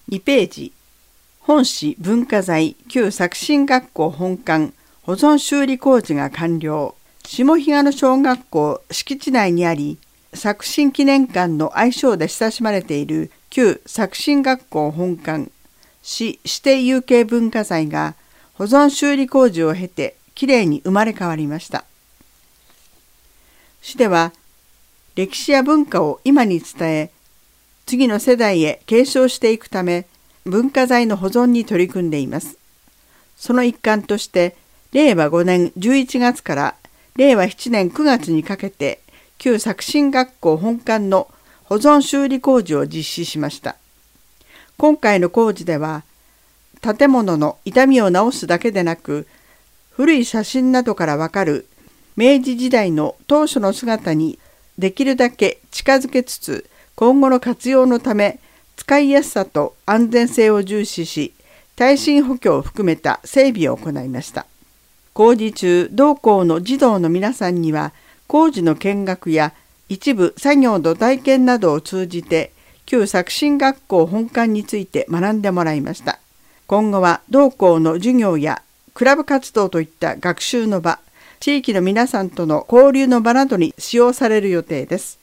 2ページ、本市文化財旧作新学校本館保存修理工事が完了。下比嘉野小学校敷地内にあり、作新記念館の愛称で親しまれている旧作新学校本館、市指定有形文化財が保存修理工事を経てきれいに生まれ変わりました。市では歴史や文化を今に伝え、次の世代へ継承していくため、文化財の保存に取り組んでいます。その一環として、令和5年11月から令和7年9月にかけて、旧作新学校本館の保存修理工事を実施しました。今回の工事では、建物の傷みを直すだけでなく、古い写真などからわかる明治時代の当初の姿にできるだけ近づけつつ、今後の活用のため、使いやすさと安全性を重視し、耐震補強を含めた整備を行いました。工事中、同校の児童の皆さんには、工事の見学や一部作業の体験などを通じて、旧作新学校本館について学んでもらいました。今後は同校の授業やクラブ活動といった学習の場、地域の皆さんとの交流の場などに使用される予定です。